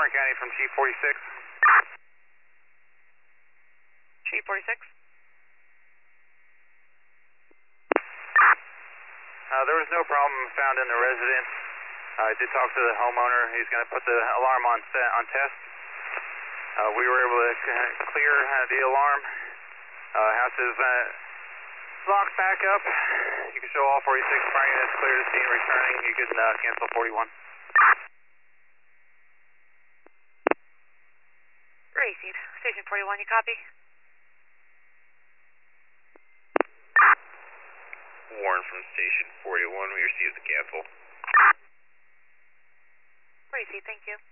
Warren County from Chief 46. Chief 46. There was no problem found in the residence. I did talk to the homeowner. He's going to put the alarm on test. We were able to clear the alarm. House is locked back up. You can show all 46 fire units clear the scene returning. You can cancel 41. Received. Station 41, you copy? Warren from Station 41, we received the cancel. Received, thank you.